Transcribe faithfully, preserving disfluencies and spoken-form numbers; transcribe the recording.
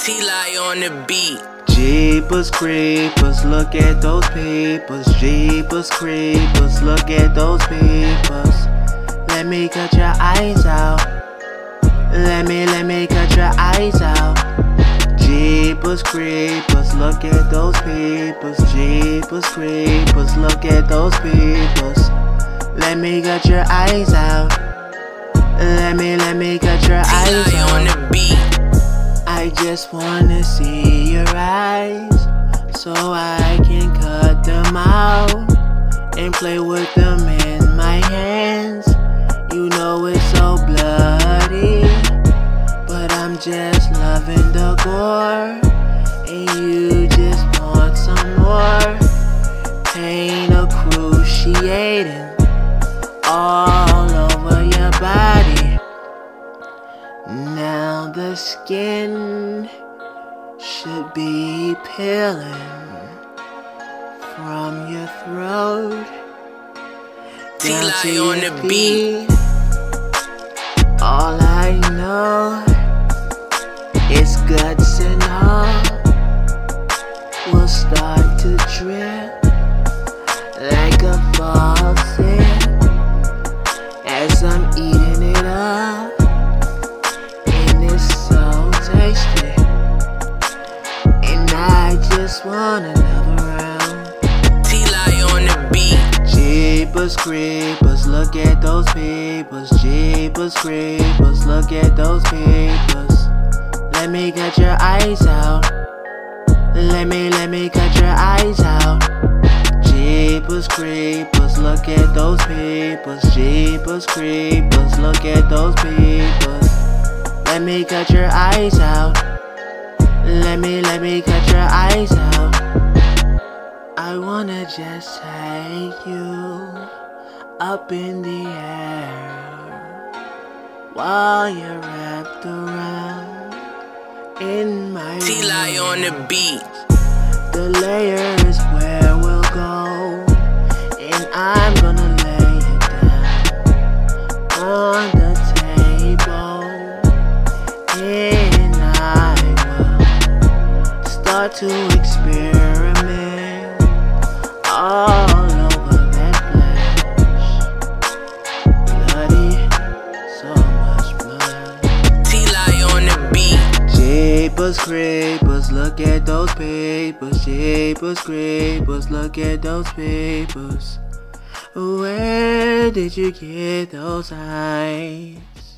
T-Lie on the beat. Jeepers creepers, look at those papers. Jeepers creepers, look at those papers. Let me cut your eyes out. Let me, let me cut your eyes out. Jeepers creepers, look at those papers. Jeepers creepers, look at those papers. Let me cut your eyes out. Let me, let me cut your eyes T-Lie on out. the beat. I just wanna see your eyes, so I can cut them out and play with them in my hands. You know it's so bloody, but I'm just loving the gore, and you just want some more. Pain excruciating all over your body. Now the skin should be peeling from your throat down to T-Lie on your the beat. feet. All I know is guts and all will start to drip like a faucet as I'm eating it up. I just want another round. T-Lie on the beat. Jeepers creepers, look at those papers. Jeepers creepers, look at those papers. Let me cut your eyes out. Let me, let me cut your eyes out. Jeepers creepers, look at those papers. Jeepers creepers, look at those papers. Let me cut your eyes out. Let me, let me cut your eyes out. I wanna just take you up in the air while you're wrapped around in my T-Lie on the beat. The layer is where we'll go, and I'm gonna lay it down on the table, and I start to experiment all over that flesh. Bloody, so much blood. T-Lie on the beat. Jeepers creepers, look at those papers. Jeepers creepers, look at those papers. Where did you get those eyes?